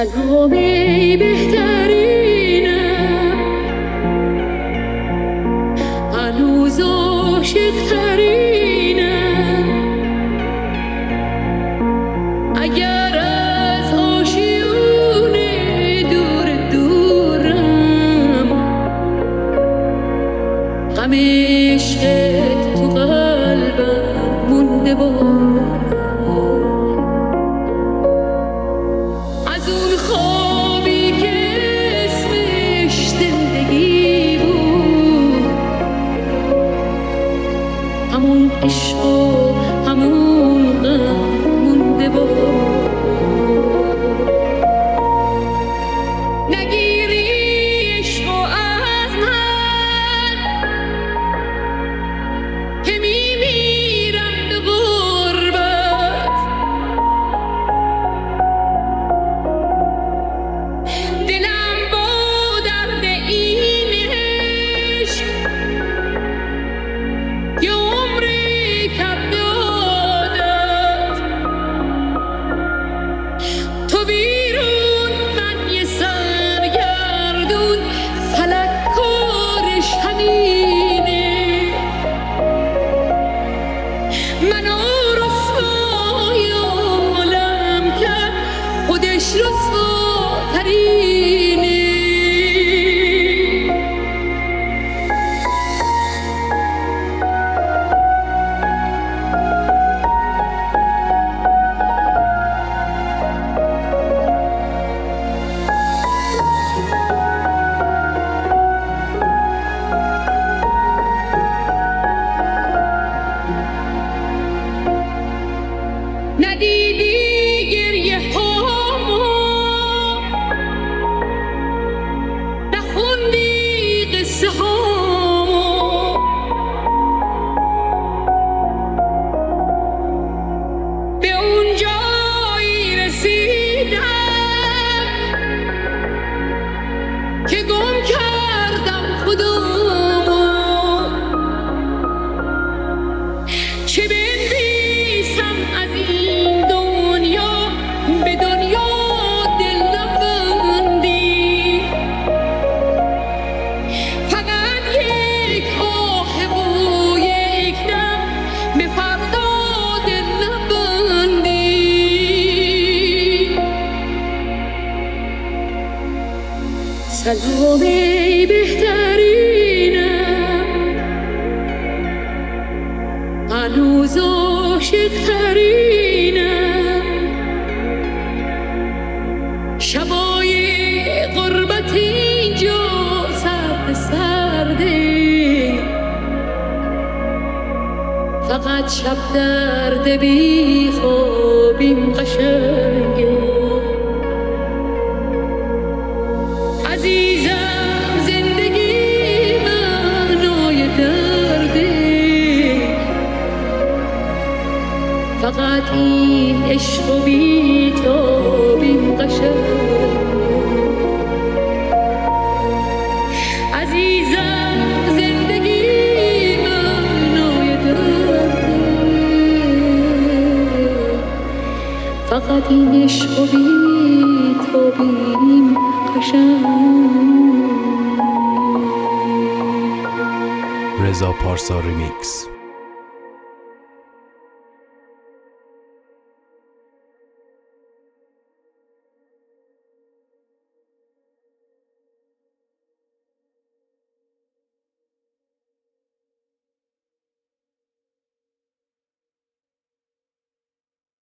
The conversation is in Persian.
سلامی بهترینم، هنوز عاشق‌ترینم. اگر از آشیونه دور دورم، غم عشقت تو قلبم مونده باز. از اون خوابی که اسمش زندگی بود، همون عشق و همون غم مونده بود. نگیری عشق از من که میمیرم به غربت. دلم با درد این عشق یه عمری کرد عادت. تو بیرون من یه سرگردون، فلک کارش همینه. منو رسوای عالم کرد، خودش رسواترینه. ندیدی گریه هامو، نخوندی قصه هامو. به اون جایی رسیدم که گم کردم خودمو. چه بنویسم از این دنیا، به دنیا دل نبندی. فقط یک آه و یک دم، به فردا دل نبندی. سلامی بهترینم، هنوز عاشق‌ترینم. شبای غربت اینجا سرد سرده، فقط شب درد بی خوابیم قشنگه. عزیزم زندگی معنای درده، فقط این عشق و بی‌تابیم قشنگ. عزیزم زندگی معنای درده، فقط این عشق و بی‌تابیم قشنگ. رضا پارسا ریمیکس.